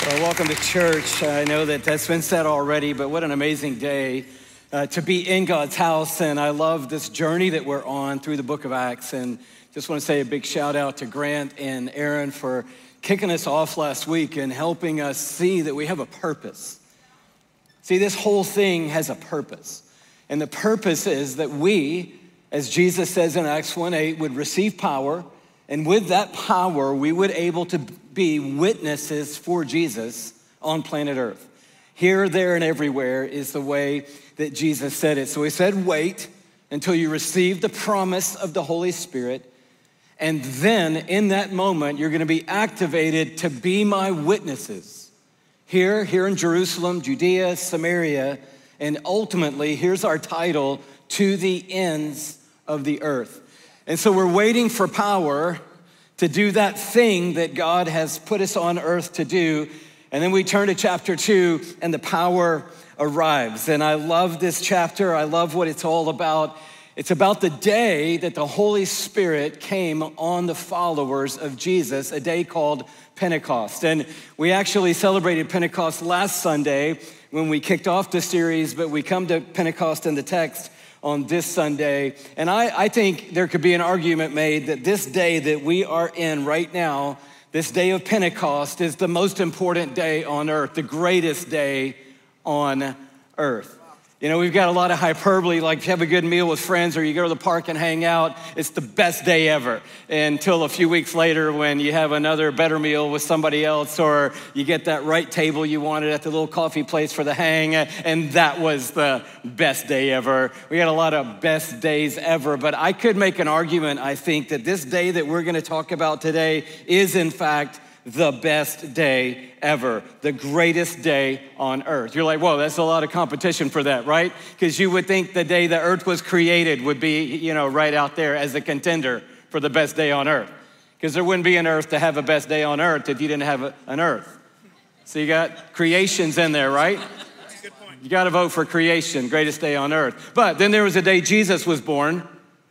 Well, welcome to church. I know that that's been said already, but what an amazing day to be in God's house. And I love this journey that we're on through the book of Acts. And just want to say a big shout out to Grant and Aaron for kicking us off last week and helping us see that we have a purpose. See, this whole thing has a purpose. And the purpose is that we, as Jesus says in Acts 1:8, would receive power. And with that power, we would able to be witnesses for Jesus on planet Earth. Here, there, and everywhere is the way that Jesus said it. So he said, wait until you receive the promise of the Holy Spirit. And then in that moment, you're gonna be activated to be my witnesses. Here in Jerusalem, Judea, Samaria, and ultimately, here's our title, to the ends of the earth. And so we're waiting for power to do that thing that God has put us on earth to do. And then we turn to chapter 2 and the power arrives. And I love this chapter. I love what it's all about. It's about the day that the Holy Spirit came on the followers of Jesus, a day called Pentecost. And we actually celebrated Pentecost last Sunday when we kicked off the series, but we come to Pentecost in the text on this Sunday. And I think there could be an argument made that this day that we are in right now, this day of Pentecost, is the most important day on earth, the greatest day on earth. You know, we've got a lot of hyperbole, like if you have a good meal with friends or you go to the park and hang out, it's the best day ever. Until a few weeks later when you have another better meal with somebody else, or you get that right table you wanted at the little coffee place for the hang, and that was the best day ever. We got a lot of best days ever, but I could make an argument, I think, that this day that we're gonna talk about today is in fact the best day ever, the greatest day on earth. You're like, whoa, that's a lot of competition for that, right? Because you would think the day the earth was created would be, right out there as a contender for the best day on earth. Because there wouldn't be an earth to have a best day on earth if you didn't have an earth. So you got creations in there, right? That's a good point. You got to vote for creation, greatest day on earth. But then there was a day Jesus was born,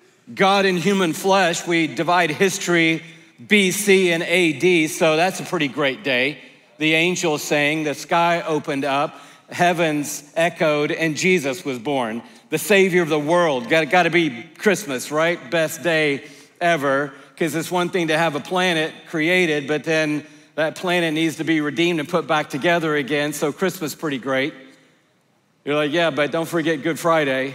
God in human flesh. We divide history BC and AD, so that's a pretty great day. The angels sang, the sky opened up, heavens echoed, and Jesus was born. The Savior of the world. Got to be Christmas, right? Best day ever, because it's one thing to have a planet created, but then that planet needs to be redeemed and put back together again, so Christmas pretty great. You're like, yeah, but don't forget Good Friday.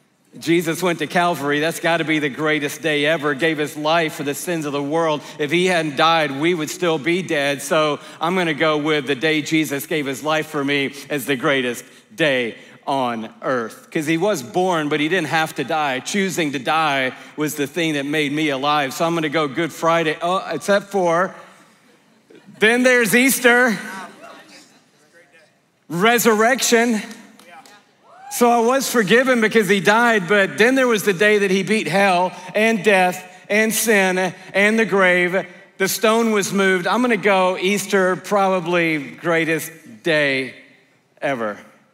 Jesus went to Calvary. That's got to be the greatest day ever. Gave his life for the sins of the world. If he hadn't died, we would still be dead. So I'm going to go with the day Jesus gave his life for me as the greatest day on earth. Because he was born, but he didn't have to die. Choosing to die was the thing that made me alive. So I'm going to go Good Friday, except for then there's Easter, resurrection. So I was forgiven because he died, but then there was the day that he beat hell and death and sin and the grave. The stone was moved. I'm gonna go Easter, probably greatest day ever.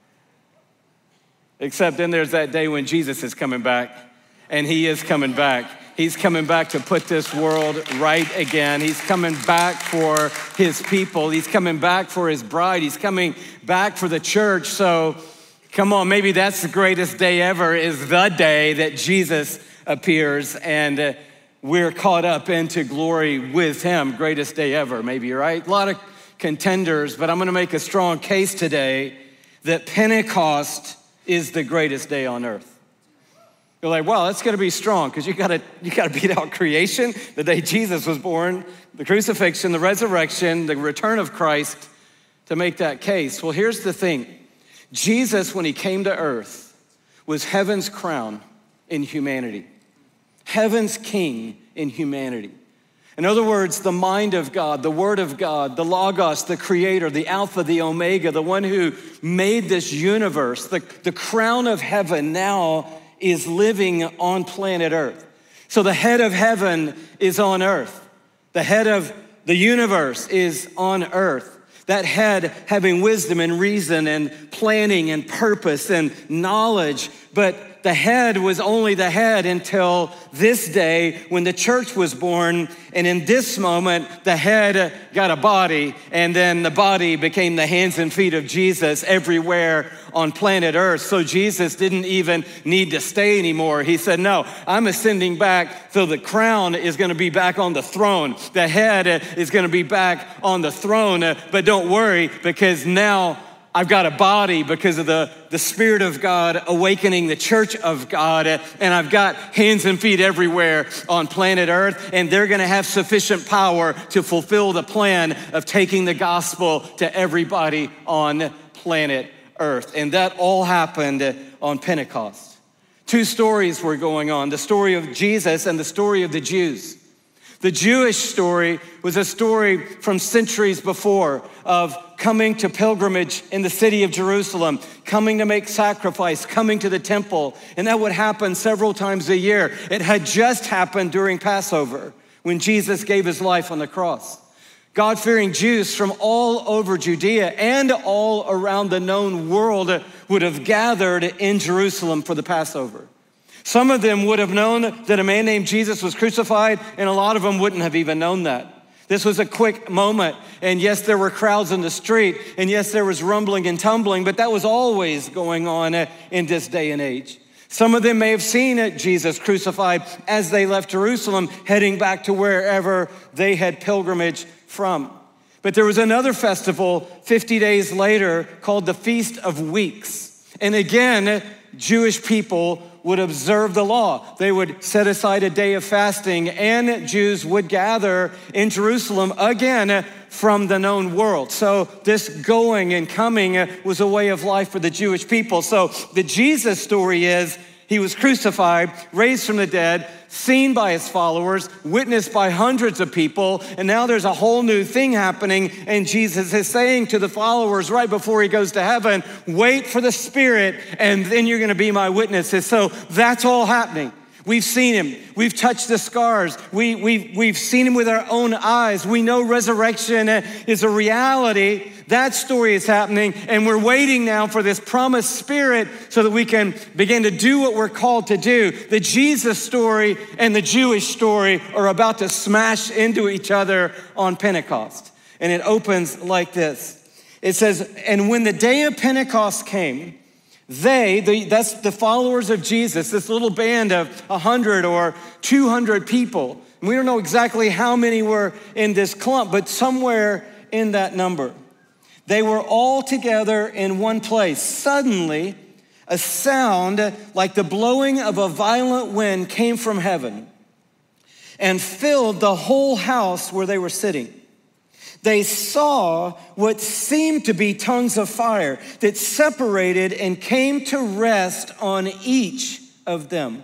Except then there's that day when Jesus is coming back, and he is coming back. He's coming back to put this world right again. He's coming back for his people. He's coming back for his bride. He's coming back for the church. So come on, maybe that's the greatest day ever, is the day that Jesus appears and we're caught up into glory with him. Greatest day ever, maybe, right? A lot of contenders, but I'm gonna make a strong case today that Pentecost is the greatest day on earth. You're like, well, that's gonna be strong because you gotta beat out creation, the day Jesus was born, the crucifixion, the resurrection, the return of Christ to make that case. Well, here's the thing. Jesus, when he came to earth, was heaven's crown in humanity. Heaven's king in humanity. In other words, the mind of God, the word of God, the Logos, the creator, the Alpha, the Omega, the one who made this universe, the crown of heaven now is living on planet earth. So the head of heaven is on earth. The head of the universe is on earth. That head having wisdom and reason and planning and purpose and knowledge, but the head was only the head until this day when the church was born. And in this moment, the head got a body, and then the body became the hands and feet of Jesus everywhere on planet Earth. So Jesus didn't even need to stay anymore. He said, no, I'm ascending back, so the crown is gonna be back on the throne. The head is gonna be back on the throne, but don't worry, because now I've got a body because of the Spirit of God awakening the church of God, and I've got hands and feet everywhere on planet Earth, and they're gonna have sufficient power to fulfill the plan of taking the gospel to everybody on planet Earth. And that all happened on Pentecost. Two stories were going on, the story of Jesus and the story of the Jews. The Jewish story was a story from centuries before of coming to pilgrimage in the city of Jerusalem, coming to make sacrifice, coming to the temple. And that would happen several times a year. It had just happened during Passover when Jesus gave his life on the cross. God-fearing Jews from all over Judea and all around the known world would have gathered in Jerusalem for the Passover. Some of them would have known that a man named Jesus was crucified, and a lot of them wouldn't have even known that. This was a quick moment, and yes, there were crowds in the street, and yes, there was rumbling and tumbling, but that was always going on in this day and age. Some of them may have seen Jesus crucified as they left Jerusalem, heading back to wherever they had pilgrimage from. But there was another festival 50 days later called the Feast of Weeks. And again, Jewish people would observe the law. They would set aside a day of fasting, and Jews would gather in Jerusalem again from the known world. So this going and coming was a way of life for the Jewish people. So the Jesus story is he was crucified, raised from the dead, seen by his followers, witnessed by hundreds of people, and now there's a whole new thing happening, and Jesus is saying to the followers right before he goes to heaven, wait for the Spirit, and then you're gonna be my witnesses. So that's all happening. We've seen him. We've touched the scars. We've seen him with our own eyes. We know resurrection is a reality. That story is happening, and we're waiting now for this promised Spirit so that we can begin to do what we're called to do. The Jesus story and the Jewish story are about to smash into each other on Pentecost. And it opens like this. It says, and when the day of Pentecost came, that's the followers of Jesus, this little band of 100 or 200 people. We don't know exactly how many were in this clump, but somewhere in that number. They were all together in one place. Suddenly, a sound like the blowing of a violent wind came from heaven and filled the whole house where they were sitting. They saw what seemed to be tongues of fire that separated and came to rest on each of them.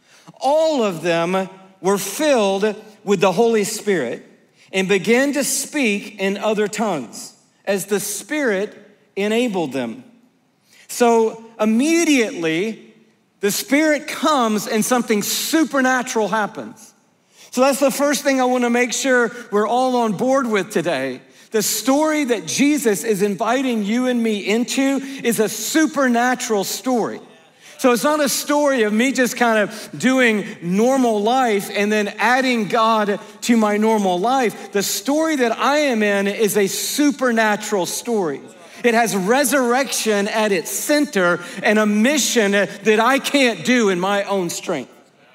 All of them were filled with the Holy Spirit and began to speak in other tongues as the Spirit enabled them. So immediately, the Spirit comes and something supernatural happens. So that's the first thing I want to make sure we're all on board with today. The story that Jesus is inviting you and me into is a supernatural story. So it's not a story of me just kind of doing normal life and then adding God to my normal life. The story that I am in is a supernatural story. It has resurrection at its center and a mission that I can't do in my own strength.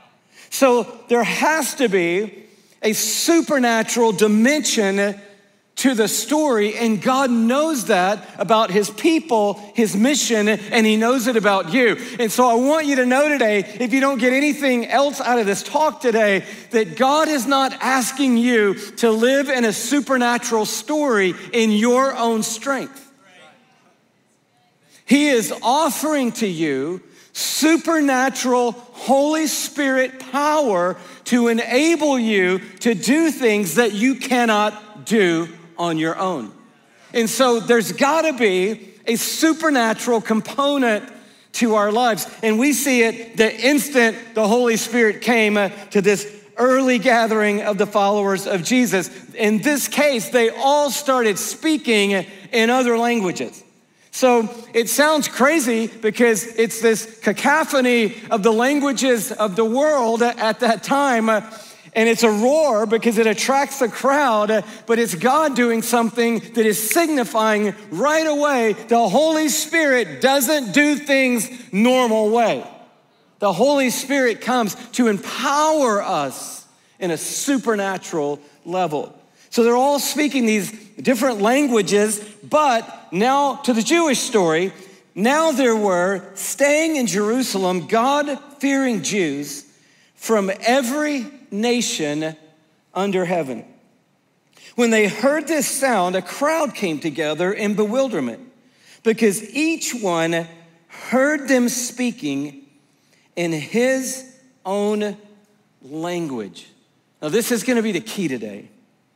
So there has to be a supernatural dimension to the story, and God knows that about his people, his mission, and he knows it about you. And so I want you to know today, if you don't get anything else out of this talk today, that God is not asking you to live in a supernatural story in your own strength. He is offering to you supernatural Holy Spirit power to enable you to do things that you cannot do on your own. And so there's gotta be a supernatural component to our lives. And we see it the instant the Holy Spirit came to this early gathering of the followers of Jesus. In this case, they all started speaking in other languages. So it sounds crazy because it's this cacophony of the languages of the world at that time. And it's a roar because it attracts the crowd, but it's God doing something that is signifying right away the Holy Spirit doesn't do things normal way. The Holy Spirit comes to empower us in a supernatural level. So they're all speaking these different languages, but now to the Jewish story, now there were staying in Jerusalem God-fearing Jews from every nation under heaven. When they heard this sound, a crowd came together in bewilderment because each one heard them speaking in his own language. Now, this is going to be the key today.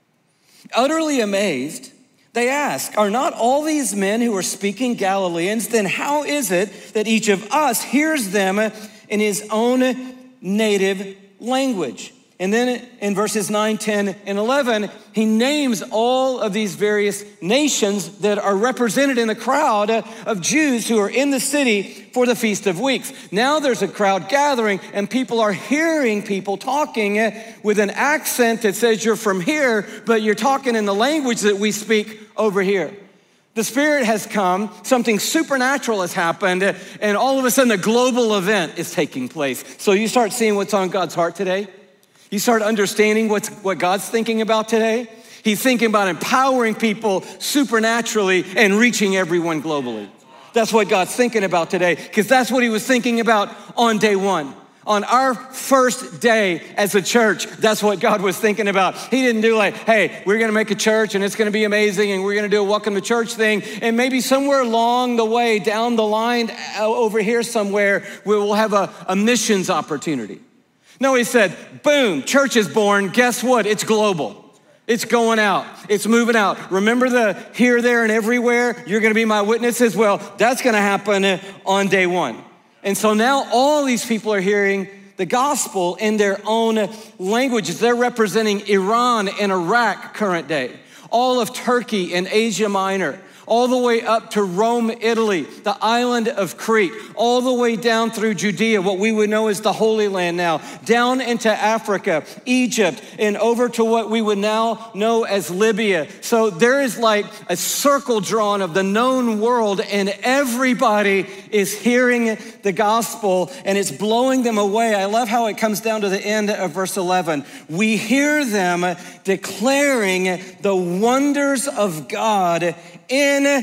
Utterly amazed, they ask, are not all these men who are speaking Galileans? Then how is it that each of us hears them in his own native language? And then in verses 9, 10, and 11, he names all of these various nations that are represented in the crowd of Jews who are in the city for the Feast of Weeks. Now there's a crowd gathering and people are hearing people talking with an accent that says you're from here, but you're talking in the language that we speak over here. The Spirit has come, something supernatural has happened, and all of a sudden a global event is taking place. So you start seeing what's on God's heart today. You start understanding what God's thinking about today. He's thinking about empowering people supernaturally and reaching everyone globally. That's what God's thinking about today, because that's what he was thinking about on day one. On our first day as a church, that's what God was thinking about. He didn't do like, hey, we're gonna make a church and it's gonna be amazing and we're gonna do a welcome to church thing. And maybe somewhere along the way, down the line over here somewhere, we will have a missions opportunity. No, he said, boom, church is born. Guess what? It's global. It's going out. It's moving out. Remember the here, there, and everywhere? You're going to be my witnesses. Well, that's going to happen on day one. And so now all these people are hearing the gospel in their own languages. They're representing Iran and Iraq current day, all of Turkey and Asia Minor, all the way up to Rome, Italy, the island of Crete, all the way down through Judea, what we would know as the Holy Land now, down into Africa, Egypt, and over to what we would now know as Libya. So there is like a circle drawn of the known world, and everybody is hearing the gospel, and it's blowing them away. I love how it comes down to the end of verse 11. We hear them declaring the wonders of God in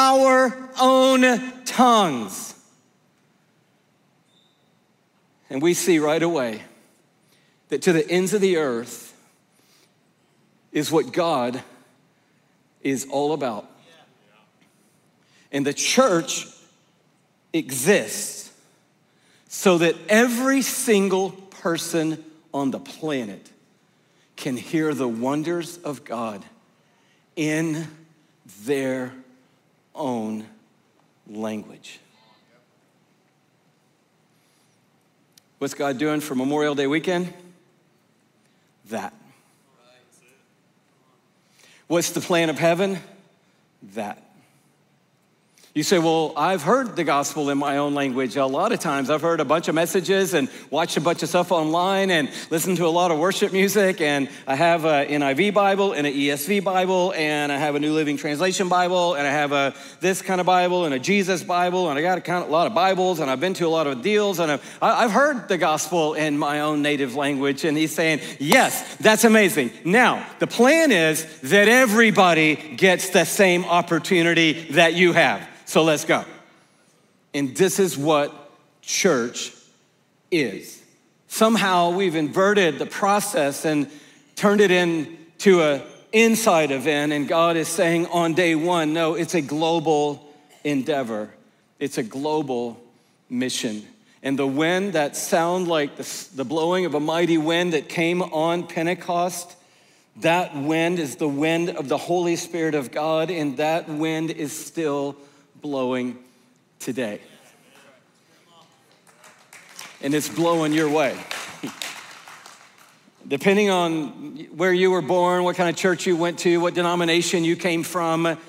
our own tongues. And we see right away that to the ends of the earth is what God is all about. And the church exists so that every single person on the planet can hear the wonders of God in their own language. What's God doing for Memorial Day weekend? That. What's the plan of heaven? That. You say, well, I've heard the gospel in my own language. A lot of times I've heard a bunch of messages and watched a bunch of stuff online and listened to a lot of worship music. And I have an NIV Bible and an ESV Bible, and I have a New Living Translation Bible, and I have this kind of Bible and a Jesus Bible, and I got a lot of Bibles, and I've been to a lot of deals, and I've heard the gospel in my own native language. And he's saying, yes, that's amazing. Now, the plan is that everybody gets the same opportunity that you have. So let's go. And this is what church is. Somehow we've inverted the process and turned it into an inside event, and God is saying on day one, no, it's a global endeavor. It's a global mission. And the wind that sound like the blowing of a mighty wind that came on Pentecost, that wind is the wind of the Holy Spirit of God, and that wind is still blowing today. And it's blowing your way. Depending on where you were born, what kind of church you went to, what denomination you came from,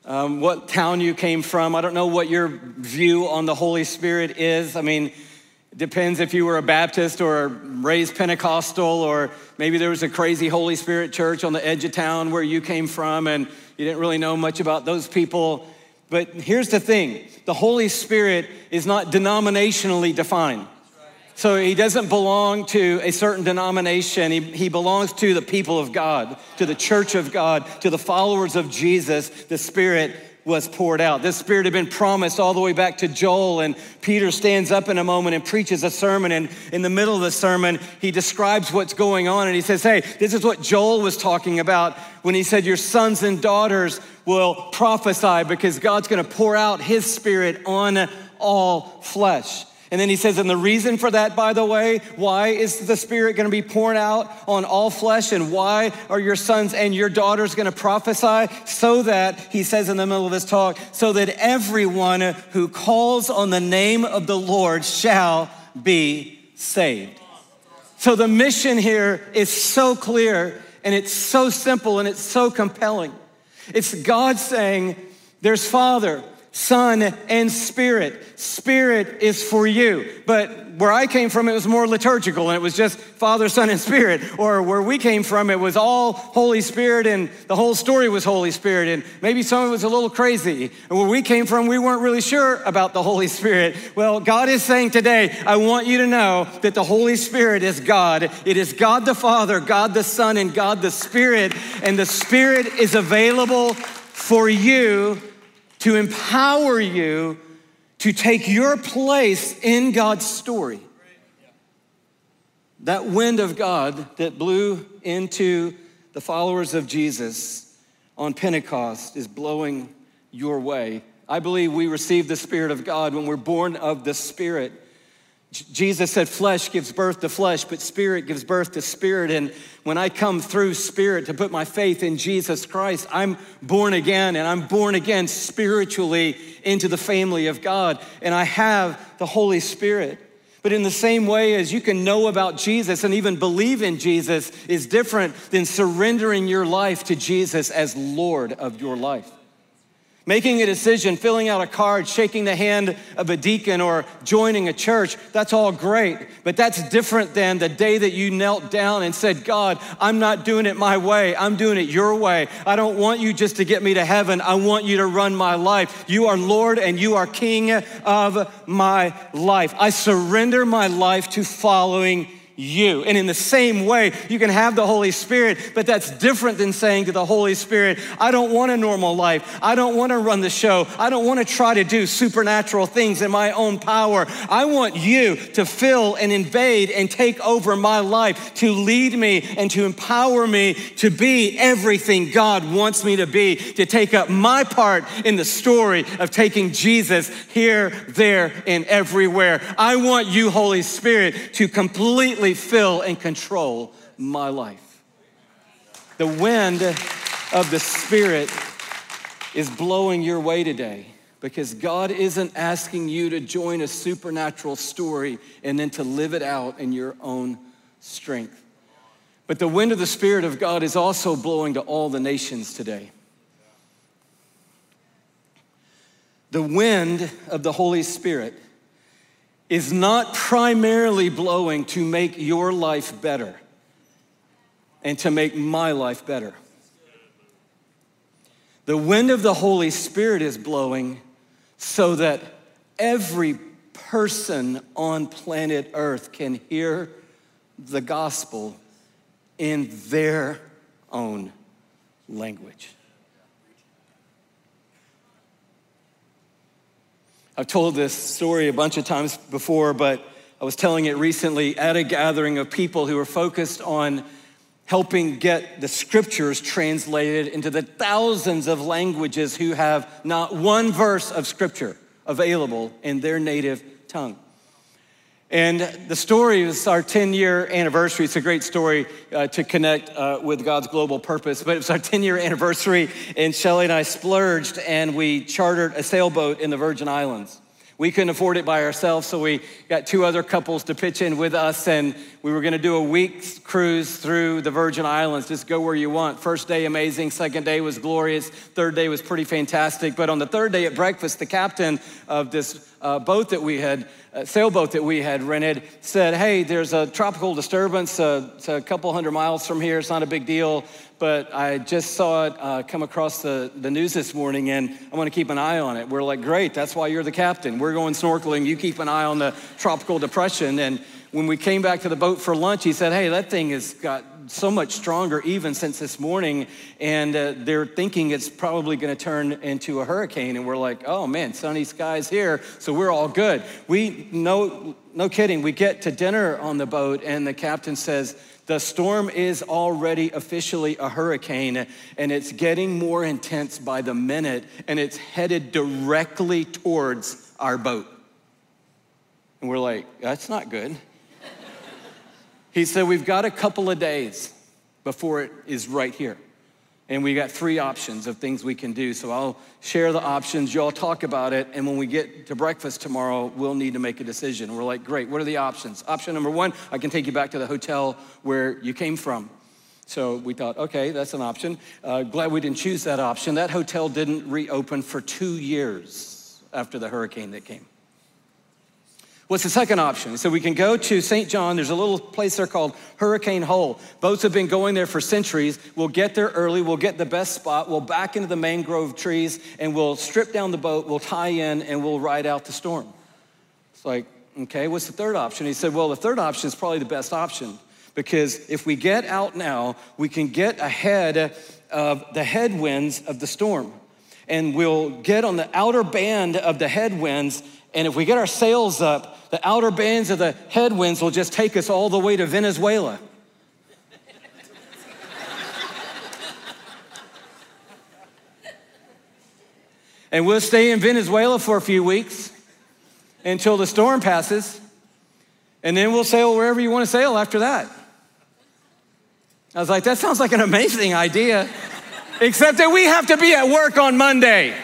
what town you came from. I don't know what your view on the Holy Spirit is. I mean, it depends if you were a Baptist or raised Pentecostal, or maybe there was a crazy Holy Spirit church on the edge of town where you came from and you didn't really know much about those people. But here's the thing, the Holy Spirit is not denominationally defined. So he doesn't belong to a certain denomination. He belongs to the people of God, to the church of God, to the followers of Jesus. The Spirit was poured out. This Spirit had been promised all the way back to Joel, and Peter stands up in a moment and preaches a sermon, and in the middle of the sermon, he describes what's going on, and he says, hey, this is what Joel was talking about when he said, your sons and daughters will prophesy because God's gonna pour out his Spirit on all flesh. And then he says, and the reason for that, by the way, why is the Spirit gonna be poured out on all flesh, and why are your sons and your daughters gonna prophesy? So that, he says in the middle of his talk, so that everyone who calls on the name of the Lord shall be saved. So the mission here is so clear, and it's so simple, and it's so compelling. It's God saying, there's Father, Son, and Spirit. Spirit is for you. But where I came from, it was more liturgical, and it was just Father, Son, and Spirit. Or where we came from, it was all Holy Spirit, and the whole story was Holy Spirit, and maybe some of it was a little crazy. And where we came from, we weren't really sure about the Holy Spirit. Well, God is saying today, I want you to know that the Holy Spirit is God. It is God the Father, God the Son, and God the Spirit. And the Spirit is available for you to empower you to take your place in God's story. That wind of God that blew into the followers of Jesus on Pentecost is blowing your way. I believe we receive the Spirit of God when we're born of the Spirit. Jesus said flesh gives birth to flesh, but spirit gives birth to spirit. And when I come through Spirit to put my faith in Jesus Christ, I'm born again, and I'm born again spiritually into the family of God. And I have the Holy Spirit. But in the same way as you can know about Jesus and even believe in Jesus is different than surrendering your life to Jesus as Lord of your life. Making a decision, filling out a card, shaking the hand of a deacon, or joining a church, that's all great. But that's different than the day that you knelt down and said, God, I'm not doing it my way. I'm doing it your way. I don't want you just to get me to heaven. I want you to run my life. You are Lord and you are King of my life. I surrender my life to following you. And in the same way, you can have the Holy Spirit, but that's different than saying to the Holy Spirit, I don't want a normal life. I don't want to run the show. I don't want to try to do supernatural things in my own power. I want you to fill and invade and take over my life, to lead me and to empower me to be everything God wants me to be, to take up my part in the story of taking Jesus here, there, and everywhere. I want you, Holy Spirit, to completely fill and control my life. The wind of the Spirit is blowing your way today because God isn't asking you to join a supernatural story and then to live it out in your own strength. But the wind of the Spirit of God is also blowing to all the nations today. The wind of the Holy Spirit is not primarily blowing to make your life better and to make my life better. The wind of the Holy Spirit is blowing so that every person on planet Earth can hear the gospel in their own language. I've told this story a bunch of times before, but I was telling it recently at a gathering of people who are focused on helping get the scriptures translated into the thousands of languages who have not one verse of scripture available in their native tongue. And the story is our 10-year anniversary. It's a great story to connect with God's global purpose. But it was our 10-year anniversary, and Shelly and I splurged, and we chartered a sailboat in the Virgin Islands. We couldn't afford it by ourselves, so we got 2 other couples to pitch in with us, and we were gonna do a week's cruise through the Virgin Islands. Just go where you want. First day, amazing. Second day was glorious. Third day was pretty fantastic. But on the third day at breakfast, the captain of this boat that we had, sailboat that we had rented, said, hey, there's a tropical disturbance. It's a couple hundred miles from here. It's not a big deal. But I just saw it come across the news this morning, and I want to keep an eye on it. We're like, great, that's why you're the captain. We're going snorkeling. You keep an eye on the tropical depression. And when we came back to the boat for lunch, he said, hey, that thing has got so much stronger even since this morning, and they're thinking it's probably going to turn into a hurricane. And we're like, oh, man, sunny skies here, so we're all good. No kidding, we get to dinner on the boat, and the captain says, the storm is already officially a hurricane, and it's getting more intense by the minute, and it's headed directly towards our boat. And we're like, that's not good. He said, we've got a couple of days before it is right here. And we got 3 options of things we can do. So I'll share the options, y'all talk about it, and when we get to breakfast tomorrow, we'll need to make a decision. We're like, great, what are the options? Option number 1, I can take you back to the hotel where you came from. So we thought, okay, that's an option. Glad we didn't choose that option. That hotel didn't reopen for 2 years after the hurricane that came. What's the second option? So we can go to St. John. There's a little place there called Hurricane Hole. Boats have been going there for centuries. We'll get there early. We'll get the best spot. We'll back into the mangrove trees, and we'll strip down the boat. We'll tie in, and we'll ride out the storm. It's like, okay, what's the third option? He said, well, the third option is probably the best option, because if we get out now, we can get ahead of the headwinds of the storm. And we'll get on the outer band of the headwinds, and if we get our sails up, the outer bands of the headwinds will just take us all the way to Venezuela. And we'll stay in Venezuela for a few weeks until the storm passes, and then we'll sail wherever you want to sail after that. I was like, that sounds like an amazing idea, except that we have to be at work on Monday.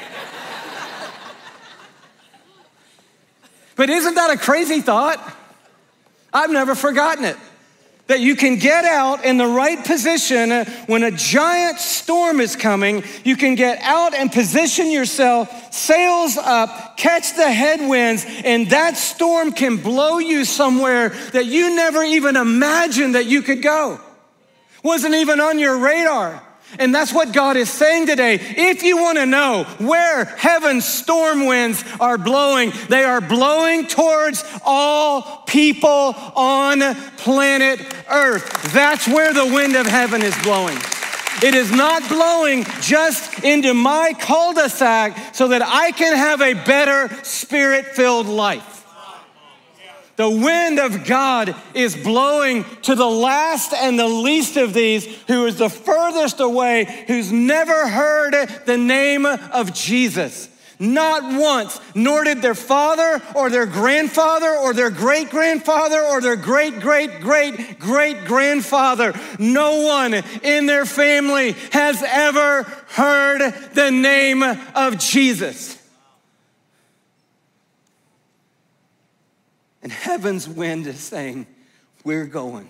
But isn't that a crazy thought? I've never forgotten it. That you can get out in the right position when a giant storm is coming. You can get out and position yourself, sails up, catch the headwinds, and that storm can blow you somewhere that you never even imagined that you could go. Wasn't even on your radar. And that's what God is saying today. If you want to know where heaven's storm winds are blowing, they are blowing towards all people on planet Earth. That's where the wind of heaven is blowing. It is not blowing just into my cul-de-sac so that I can have a better spirit-filled life. The wind of God is blowing to the last and the least of these, who is the furthest away, who's never heard the name of Jesus. Not once, nor did their father or their grandfather or their great-grandfather or their great-great-great-great-grandfather. No one in their family has ever heard the name of Jesus. And heaven's wind is saying, we're going.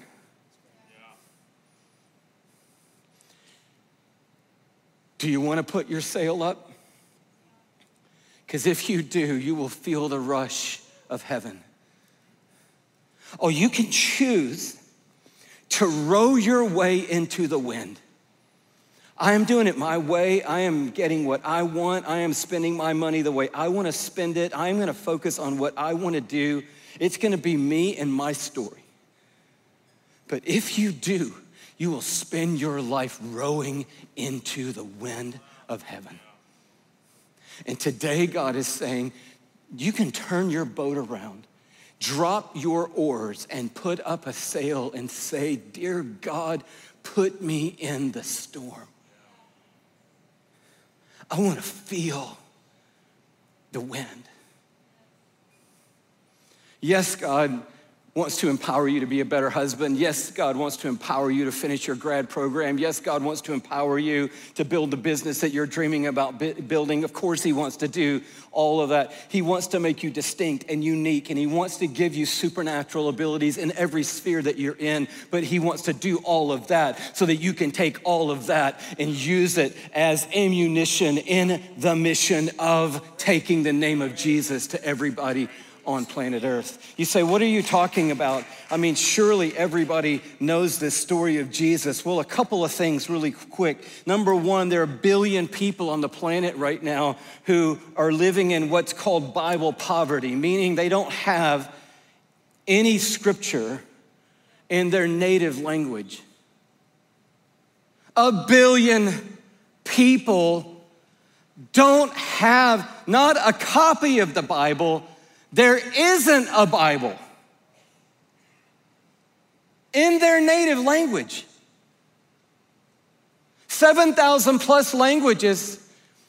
Do you want to put your sail up? Because if you do, you will feel the rush of heaven. Oh, you can choose to row your way into the wind. I am doing it my way. I am getting what I want. I am spending my money the way I want to spend it. I'm going to focus on what I want to do. It's going to be me and my story. But if you do, you will spend your life rowing into the wind of heaven. And today God is saying, you can turn your boat around, drop your oars, and put up a sail and say, dear God, put me in the storm. I want to feel the wind. Yes, God, wants to empower you to be a better husband. Yes, God wants to empower you to finish your grad program. Yes, God wants to empower you to build the business that you're dreaming about building. Of course, he wants to do all of that. He wants to make you distinct and unique, and he wants to give you supernatural abilities in every sphere that you're in, but he wants to do all of that so that you can take all of that and use it as ammunition in the mission of taking the name of Jesus to everybody on planet Earth. You say, what are you talking about? I mean, surely everybody knows this story of Jesus. Well, a couple of things really quick. Number one, there are 1 billion people on the planet right now who are living in what's called Bible poverty, meaning they don't have any scripture in their native language. 1 billion people don't have not a copy of the Bible. There isn't a Bible in their native language. 7,000 plus languages,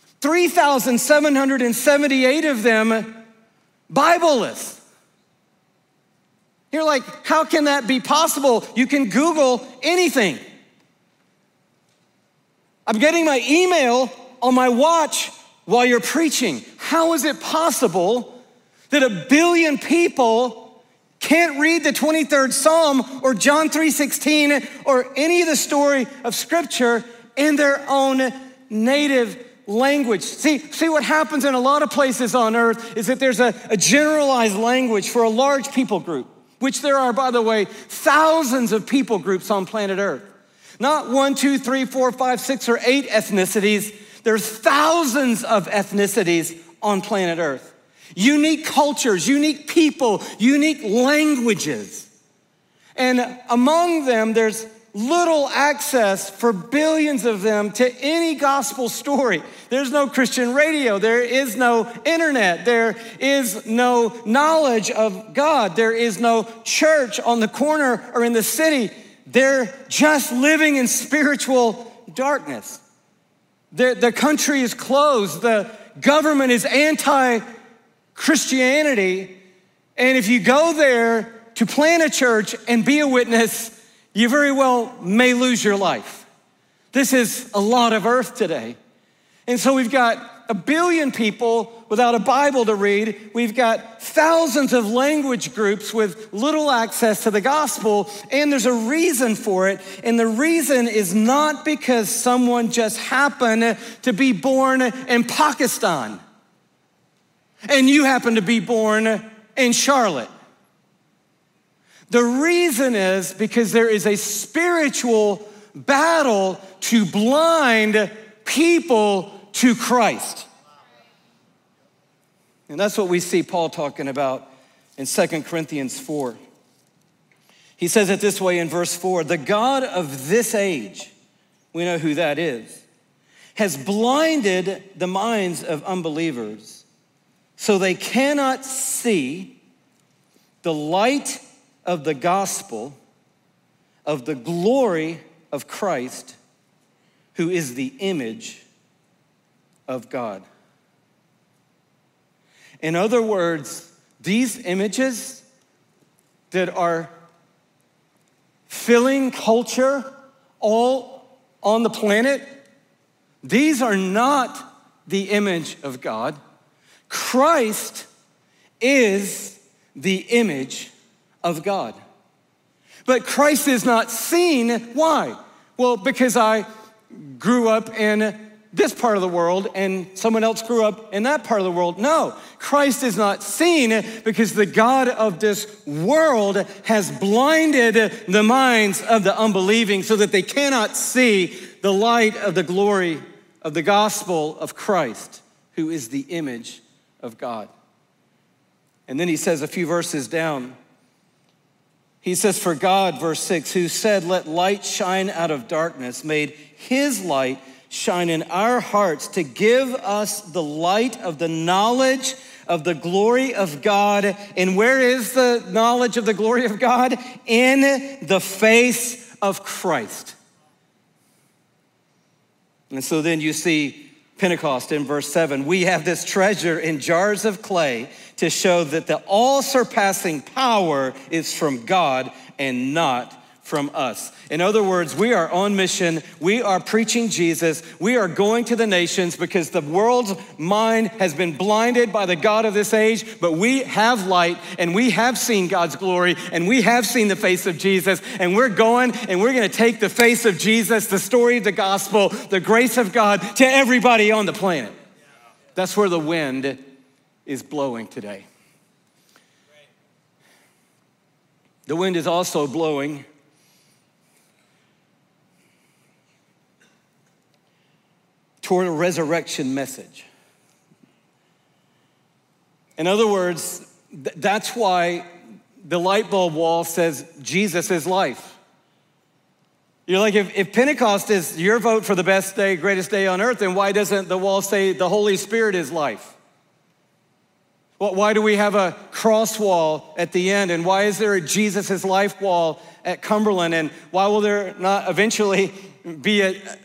3,778 of them Bibleless. You're like, how can that be possible? You can Google anything. I'm getting my email on my watch while you're preaching. How is it possible that 1 billion people can't read the 23rd Psalm or John 3:16 or any of the story of Scripture in their own native language? See what happens in a lot of places on earth is that there's a generalized language for a large people group, which there are, by the way, thousands of people groups on planet Earth. Not 1, 2, 3, 4, 5, 6, or 8 ethnicities. There's thousands of ethnicities on planet Earth. Unique cultures, unique people, unique languages. And among them, there's little access for billions of them to any gospel story. There's no Christian radio. There is no internet. There is no knowledge of God. There is no church on the corner or in the city. They're just living in spiritual darkness. The country is closed. The government is anti-Christianity. And if you go there to plant a church and be a witness, you very well may lose your life. This is a lot of earth today. And so we've got 1 billion people without a Bible to read. We've got thousands of language groups with little access to the gospel, and there's a reason for it. And the reason is not because someone just happened to be born in Pakistan and you happen to be born in Charlotte. The reason is because there is a spiritual battle to blind people to Christ. And that's what we see Paul talking about in 2 Corinthians 4. He says it this way in verse 4, the God of this age, we know who that is, has blinded the minds of unbelievers so they cannot see the light of the gospel of the glory of Christ, who is the image of God. In other words, these images that are filling culture all on the planet, these are not the image of God. Christ is the image of God. But Christ is not seen. Why? Well, because I grew up in this part of the world and someone else grew up in that part of the world. No, Christ is not seen because the God of this world has blinded the minds of the unbelieving so that they cannot see the light of the glory of the gospel of Christ, who is the image of God. And then he says a few verses down, he says, for God, verse 6, who said, let light shine out of darkness, made his light shine in our hearts to give us the light of the knowledge of the glory of God. And where is the knowledge of the glory of God? In the face of Christ. And so then you see Pentecost in verse 7. We have this treasure in jars of clay to show that the all-surpassing power is from God and not from us. In other words, we are on mission. We are preaching Jesus. We are going to the nations because the world's mind has been blinded by the God of this age, but we have light and we have seen God's glory and we have seen the face of Jesus, and we're going and we're going to take the face of Jesus, the story of the gospel, the grace of God to everybody on the planet. That's where the wind is blowing today. The wind is also blowing toward a resurrection message. In other words, that's why the light bulb wall says Jesus is life. You're like, if Pentecost is your vote for the best day, greatest day on earth, then why doesn't the wall say the Holy Spirit is life? Well, why do we have a cross wall at the end? And why is there a Jesus is life wall at Cumberland? And why will there eventually be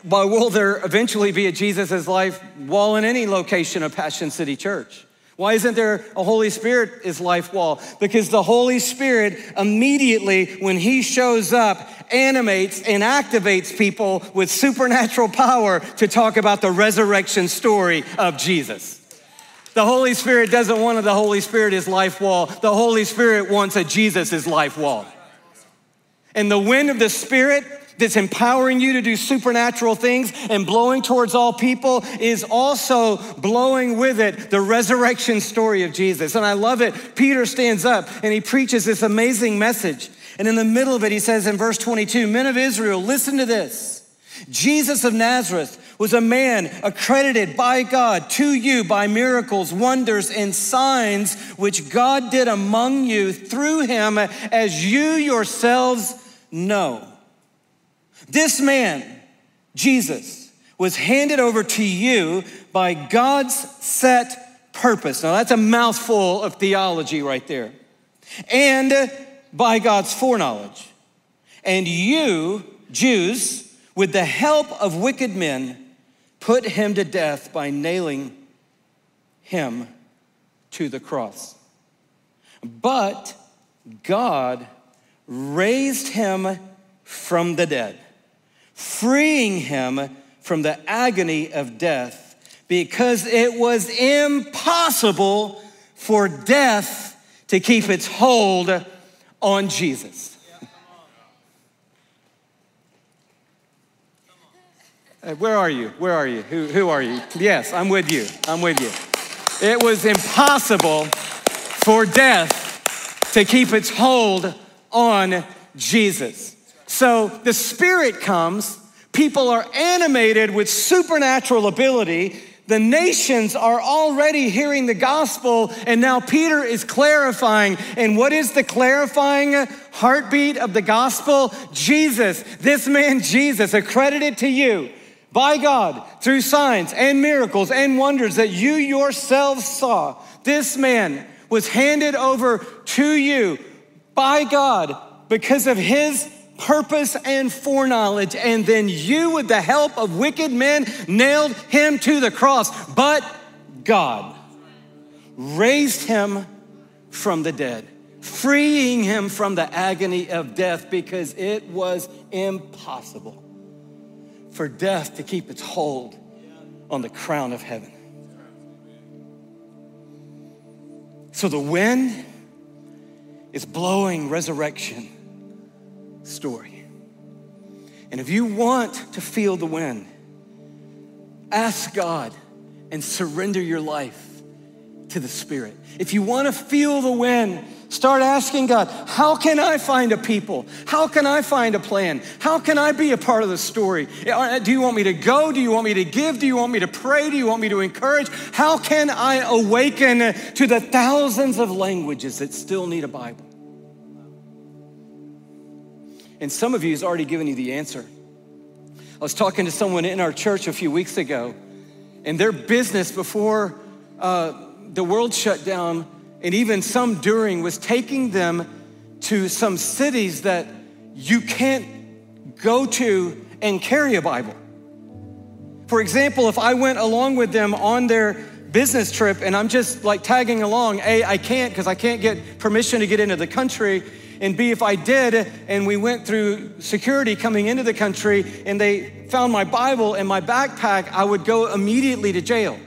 a Jesus is life wall in any location of Passion City Church? Why isn't there a Holy Spirit is life wall? Because the Holy Spirit immediately, when he shows up, animates and activates people with supernatural power to talk about the resurrection story of Jesus. The Holy Spirit doesn't want the Holy Spirit is life wall. The Holy Spirit wants a Jesus is life wall. And the wind of the Spirit that's empowering you to do supernatural things and blowing towards all people is also blowing with it the resurrection story of Jesus. And I love it. Peter stands up and he preaches this amazing message. And in the middle of it, he says in verse 22, men of Israel, listen to this. Jesus of Nazareth was a man accredited by God to you by miracles, wonders, and signs which God did among you through him, as you yourselves know. This man, Jesus, was handed over to you by God's set purpose. Now that's a mouthful of theology right there. And by God's foreknowledge. And you, Jews, with the help of wicked men, put him to death by nailing him to the cross. But God raised him from the dead, freeing him from the agony of death, because it was impossible for death to keep its hold on Jesus. Where are you? Where are you? Who are you? Yes, I'm with you. I'm with you. It was impossible for death to keep its hold on Jesus. So the Spirit comes, people are animated with supernatural ability. The nations are already hearing the gospel, and now Peter is clarifying. And what is the clarifying heartbeat of the gospel? Jesus, this man Jesus, accredited to you by God through signs and miracles and wonders that you yourselves saw. This man was handed over to you by God because of his purpose and foreknowledge, and then you, with the help of wicked men, nailed him to the cross. But God raised him from the dead, freeing him from the agony of death, because it was impossible for death to keep its hold on the crown of heaven. So the wind is blowing resurrection story. And if you want to feel the wind, ask God and surrender your life to the Spirit. If you want to feel the wind, start asking God, how can I find a people? How can I find a plan? How can I be a part of the story? Do you want me to go? Do you want me to give? Do you want me to pray? Do you want me to encourage? How can I awaken to the thousands of languages that still need a Bible? And some of you has already given you the answer. I was talking to someone in our church a few weeks ago, and their business before the world shut down, and even some during, was taking them to some cities that you can't go to and carry a Bible. For example, if I went along with them on their business trip and I'm just like tagging along, A, I can't because I can't get permission to get into the country. And B, if I did and we went through security coming into the country and they found my Bible and my backpack, I would go immediately to jail.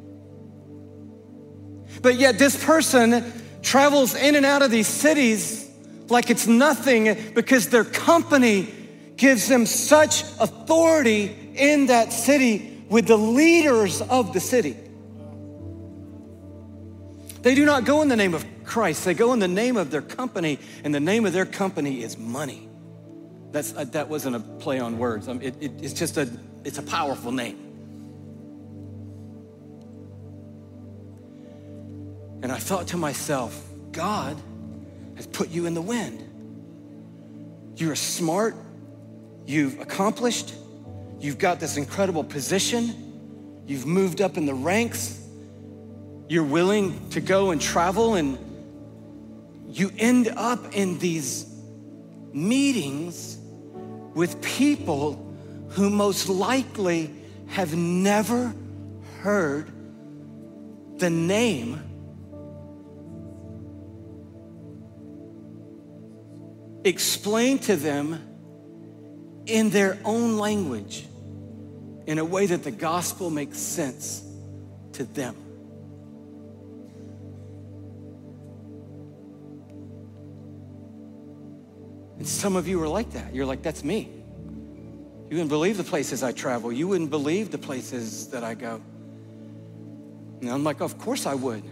But yet this person travels in and out of these cities like it's nothing because their company gives them such authority in that city with the leaders of the city. They do not go in the name of Christ. They go in the name of their company, and the name of their company is money. That wasn't a play on words. It's a powerful name. And I thought to myself, God has put you in the wind. You're smart, you've accomplished, you've got this incredible position, you've moved up in the ranks, you're willing to go and travel, and you end up in these meetings with people who most likely have never heard the name. Explain to them in their own language in a way that the gospel makes sense to them. And some of you are like that. You're like, that's me. You wouldn't believe the places I travel. You wouldn't believe the places that I go. And I'm like, of course I would.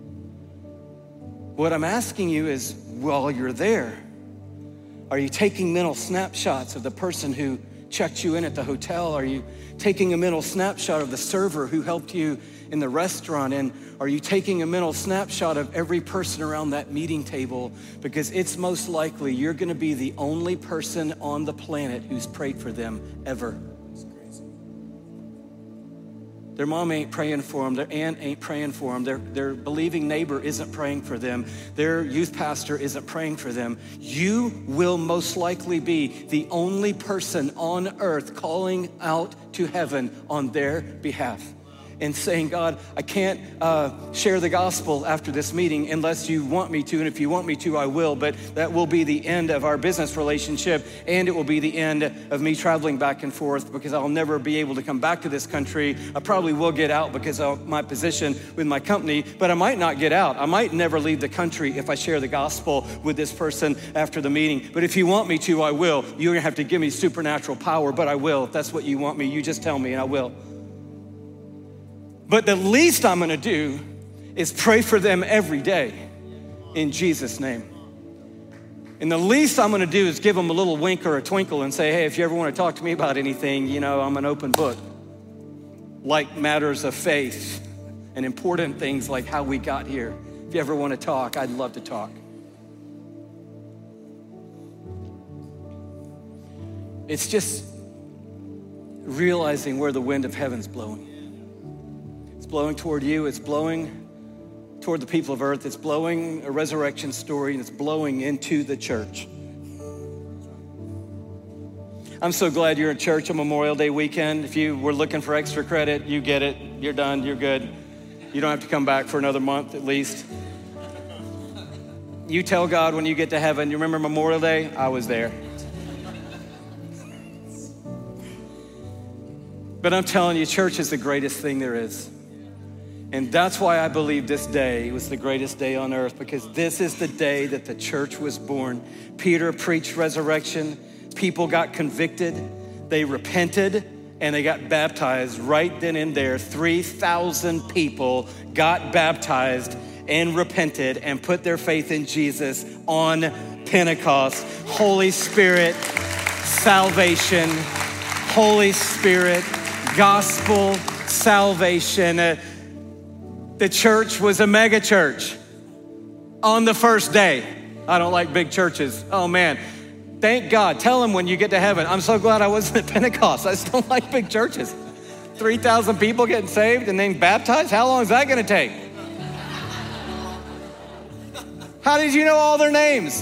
What I'm asking you is, while you're there, are you taking mental snapshots of the person who checked you in at the hotel? Are you taking a mental snapshot of the server who helped you in the restaurant? And are you taking a mental snapshot of every person around that meeting table? Because it's most likely you're gonna be the only person on the planet who's prayed for them ever. Their mom ain't praying for them. Their aunt ain't praying for them. Their believing neighbor isn't praying for them. Their youth pastor isn't praying for them. You will most likely be the only person on earth calling out to heaven on their behalf and saying, God, I can't share the gospel after this meeting unless you want me to, and if you want me to, I will, but that will be the end of our business relationship, and it will be the end of me traveling back and forth because I'll never be able to come back to this country. I probably will get out because of my position with my company, but I might not get out. I might never leave the country if I share the gospel with this person after the meeting, but if you want me to, I will. You're gonna have to give me supernatural power, but I will. If that's what you want me, you just tell me and I will. But the least I'm gonna do is pray for them every day in Jesus' name. And the least I'm gonna do is give them a little wink or a twinkle and say, hey, if you ever wanna talk to me about anything, you know, I'm an open book. Like matters of faith and important things like how we got here. If you ever wanna talk, I'd love to talk. It's just realizing where the wind of heaven's blowing. Blowing toward you, it's blowing toward the people of earth, it's blowing a resurrection story, and it's blowing into the church. I'm so glad you're in church on Memorial Day weekend. If you were looking for extra credit, you get it, you're done, you're good. You don't have to come back for another month at least. You tell God when you get to heaven, you remember Memorial Day? I was there. But I'm telling you, church is the greatest thing there is. And that's why I believe this day was the greatest day on earth, because this is the day that the church was born. Peter preached resurrection. People got convicted. They repented and they got baptized right then and there. 3,000 people got baptized and repented and put their faith in Jesus on Pentecost. Holy Spirit, salvation. Holy Spirit, gospel, salvation. The church was a mega church on the first day. I don't like big churches. Oh man, thank God. Tell them when you get to heaven, I'm so glad I wasn't at Pentecost. I just don't like big churches. 3,000 people getting saved and then baptized? How long is that gonna take? How did you know all their names?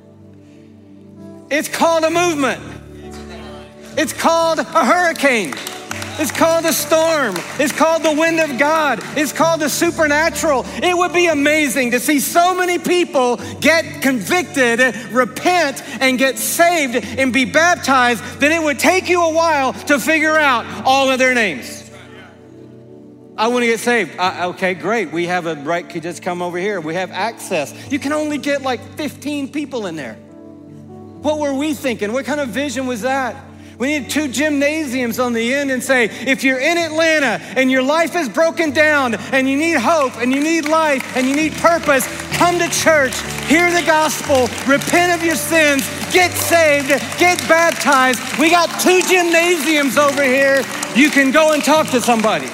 It's called a movement. It's called a hurricane. It's called a storm. It's called the wind of God. It's called the supernatural. It would be amazing to see so many people get convicted, repent, and get saved and be baptized that it would take you a while to figure out all of their names. I want to get saved. Okay, great. We have a right, could just come over here. We have access. You can only get like 15 people in there. What were we thinking? What kind of vision was that? We need 2 gymnasiums on the end and say, if you're in Atlanta and your life is broken down and you need hope and you need life and you need purpose, come to church, hear the gospel, repent of your sins, get saved, get baptized. We got 2 gymnasiums over here. You can go and talk to somebody.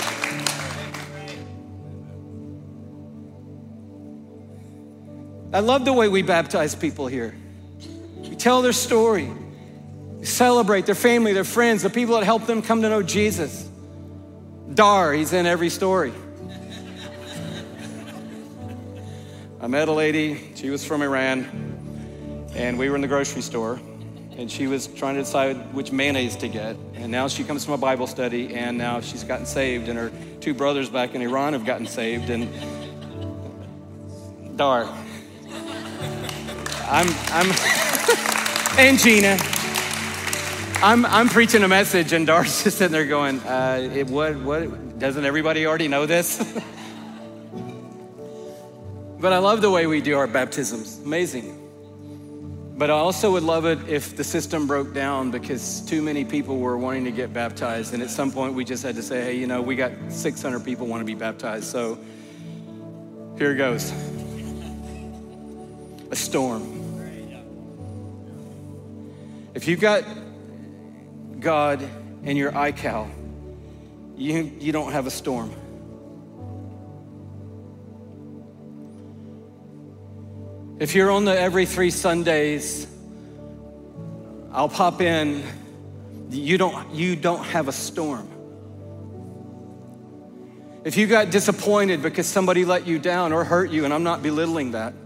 I love the way we baptize people here. We tell their story. Celebrate their family, their friends, the people that helped them come to know Jesus. Dar, he's in every story. I met a lady, she was from Iran, and we were in the grocery store, and she was trying to decide which mayonnaise to get. And now she comes from a Bible study, and now she's gotten saved, and her 2 brothers back in Iran have gotten saved, and Dar. And Gina. I'm preaching a message and Dar's just sitting there going, what, doesn't everybody already know this? But I love the way we do our baptisms, amazing. But I also would love it if the system broke down because too many people were wanting to get baptized. And at some point we just had to say, hey, you know, we got 600 people want to be baptized. So here it goes. A storm. If you've got God in your iCal, you don't have a storm. If you're on the every 3 Sundays, I'll pop in, you don't have a storm. If you got disappointed because somebody let you down or hurt you, and I'm not belittling that,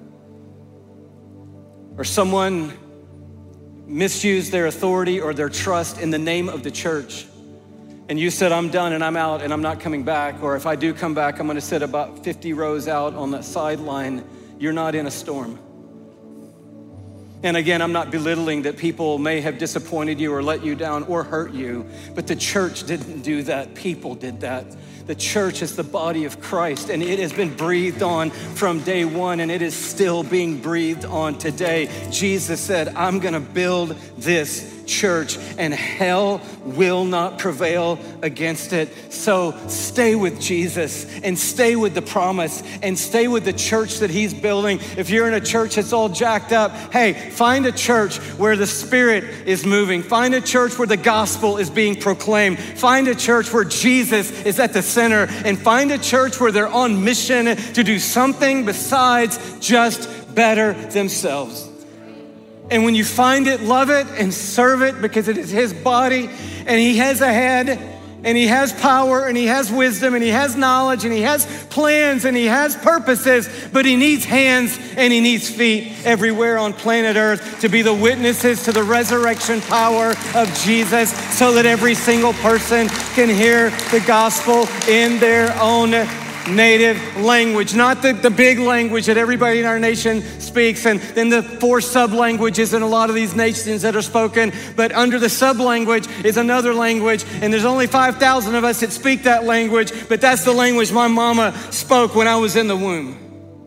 or someone misused their authority or their trust in the name of the church, and you said, I'm done and I'm out and I'm not coming back, or if I do come back, I'm gonna sit about 50 rows out on that sideline, you're not in a storm. And again, I'm not belittling that people may have disappointed you or let you down or hurt you, but the church didn't do that, people did that. The church is the body of Christ, and it has been breathed on from day one, and it is still being breathed on today. Jesus said, I'm gonna build this church, and hell will not prevail against it. So stay with Jesus, and stay with the promise, and stay with the church that he's building. If you're in a church that's all jacked up, hey, find a church where the Spirit is moving. Find a church where the gospel is being proclaimed. Find a church where Jesus is at the center, and find a church where they're on mission to do something besides just better themselves. And when you find it, love it and serve it, because it is his body, and he has a head, and he has power, and he has wisdom, and he has knowledge, and he has plans, and he has purposes, but he needs hands and he needs feet everywhere on planet Earth to be the witnesses to the resurrection power of Jesus, so that every single person can hear the gospel in their own native language, not the big language that everybody in our nation speaks, and then the 4 sub-languages in a lot of these nations that are spoken, but under the sub-language is another language, and there's only 5,000 of us that speak that language, but that's the language my mama spoke when I was in the womb.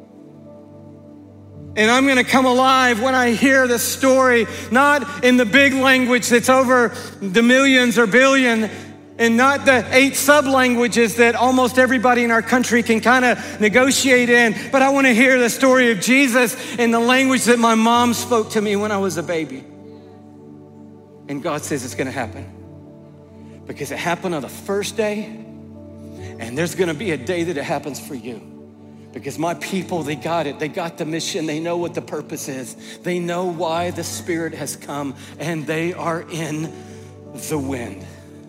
And I'm gonna come alive when I hear the story, not in the big language that's over the millions or billion, and not the 8 sub-languages that almost everybody in our country can kind of negotiate in, but I want to hear the story of Jesus in the language that my mom spoke to me when I was a baby. And God says it's going to happen, because it happened on the first day, and there's going to be a day that it happens for you. Because my people, they got it. They got the mission. They know what the purpose is. They know why the Spirit has come, and they are in the wind.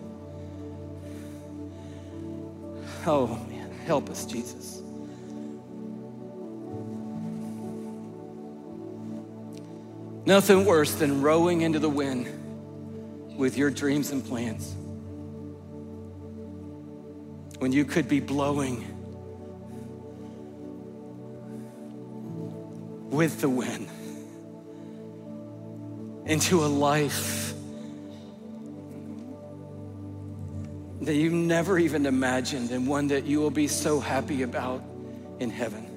Oh man, help us, Jesus. Nothing worse than rowing into the wind with your dreams and plans. when you could be blowing with the wind into a life that you never even imagined, and one that you will be so happy about in heaven.